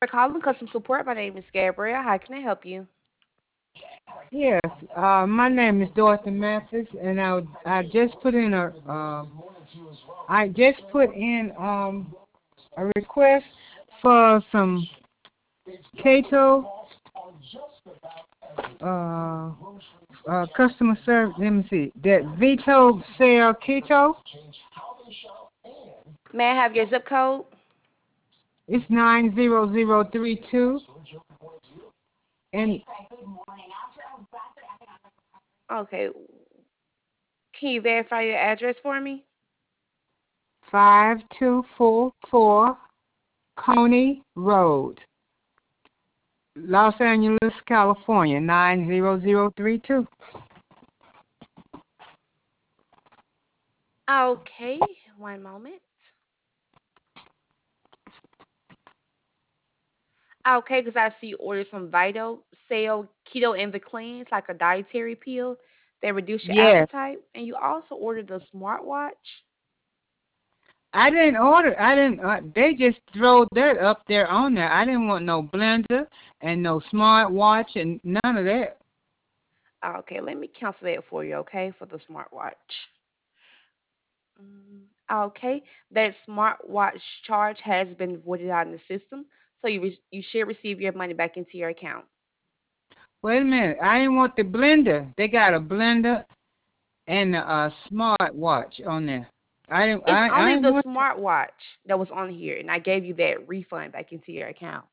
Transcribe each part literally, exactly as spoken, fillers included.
For calling customer support, my name is Gabrielle. How can I help you? Yes, uh, my name is Dorothy Mathis, and I I just put in a um I just put in um a request for some Cato uh uh customer service. Let me see that Vito sell Cato. May I have your zip code? It's nine zero zero three two, and Okay. Can you verify your address for me? five two four four Coney Road, Los Angeles, California nine zero zero three two. Okay. One moment. Okay, because I see you ordered some Vito Cell Keto and the Cleanse, like a dietary pill that reduce your Yes. appetite, and you also ordered a smartwatch. I didn't order. I didn't. Uh, they just throw that up there on there. I didn't want no blender and no smartwatch and none of that. Okay, let me cancel that for you, okay, for the smartwatch. Mm, Okay, that smartwatch charge has been voided out in the system, so you re- you should receive your money back into your account. Wait a minute. I didn't want the blender. They got a blender and a smartwatch on there. I didn't. It's I I only didn't the want. smartwatch that was on here, and I gave you that refund back into your account.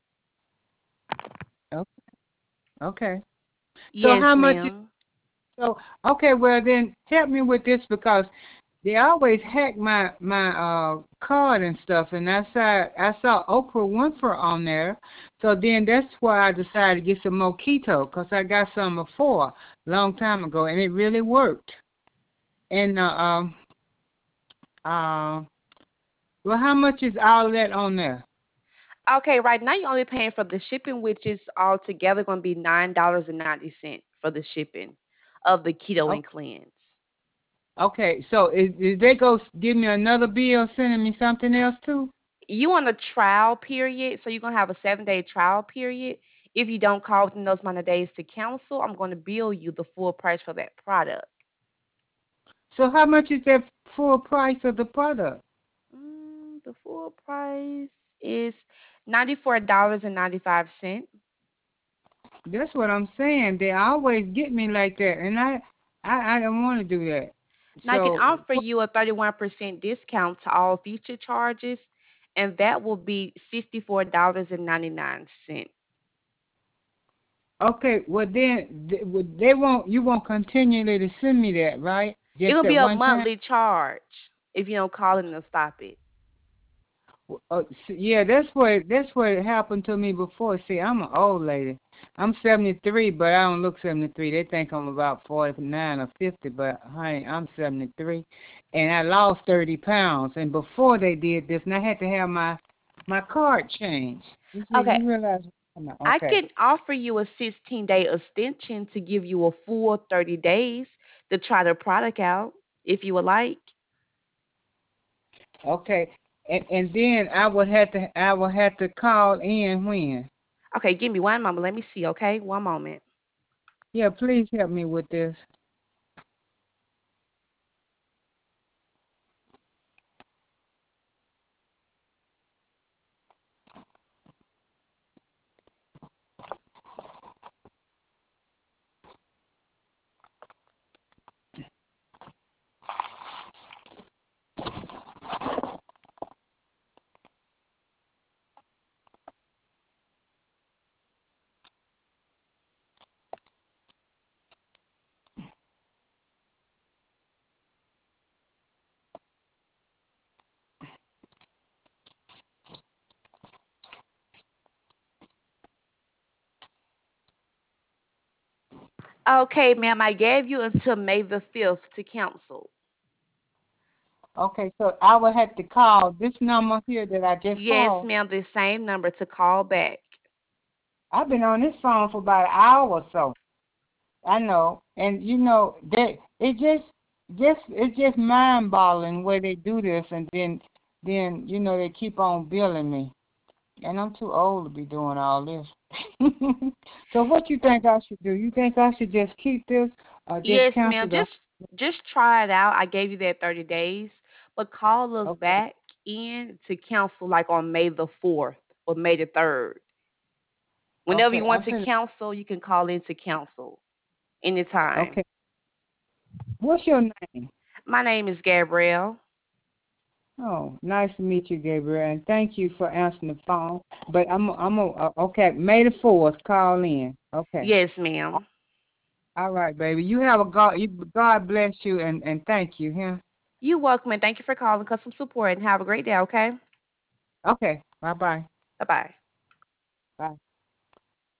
Oh, okay. So Yes, how much is ma'am. so? Okay. Well then, help me with this because they always hack my my uh card and stuff, and I saw I saw Oprah Winfrey on there, so then that's why I decided to get some more keto because I got some before a long time ago, and it really worked. And uh, um uh well, how much is all of that on there? Okay, right now you're only paying for the shipping, which is altogether going to be nine dollars and ninety cents for the shipping of the keto Oh, and cleanse. okay, so is, is they go give me another bill sending me something else too? You on a trial period, so you're gonna have a seven day trial period. If you don't call within those amount of days to cancel, I'm gonna bill you the full price for that product. So how much is that full price of the product? Mm, the full price is ninety four dollars and ninety five cents. That's what I'm saying. They always get me like that, and I, I, I don't want to do that. Now I can So, offer you a thirty one percent discount to all future charges, and that will be sixty four dollars and ninety nine cents. okay, well then, th- well, they won't. You won't continually to send me that, right? Just It'll be at a one time. monthly charge if you don't call in to stop it. Uh, s- yeah, that's what that's what happened to me before. See, I'm an old lady. I'm seventy-three, but I don't look seventy-three. They think I'm about forty-nine or fifty, but honey, I'm seventy-three, and I lost thirty pounds. And before they did this, and I had to have my my card changed. You see, Okay, you realize? what I'm at? I Okay, can offer you a sixteen day extension to give you a full thirty days to try the product out if you would like. okay, and and then I would have to I would have to call in when. Okay, give me one moment. Let me see, okay? One moment. Yeah, please help me with this. Okay, ma'am, I gave you until May the fifth to cancel. Okay, so I would have to call this number here that I just Yes, called. ma'am, the same number to call back. I've been on this phone for about an hour or so. I know, and you know that it just, just it's just mind boggling where they do this, and then, then you know they keep on billing me. And I'm too old to be doing all this. So what you think I should do? You think I should just keep this or just Yes, cancel ma'am. the Just just try it out. I gave you that thirty days, but call us okay. back in to cancel like on May the fourth or May the third. Whenever you Okay, want I'm to finna cancel, you can call in to cancel anytime. okay. What's your name? My name is Gabrielle. Oh, nice to meet you, Gabriel, and thank you for answering the phone. But I'm I'm a, uh, okay. May the fourth, call in. Okay. Yes, ma'am. All right, baby. You have a God. You, God bless you, and and thank you. Yeah. You're welcome and thank you for calling Custom Support and have a great day, okay? Okay. Bye bye. Bye bye. Bye.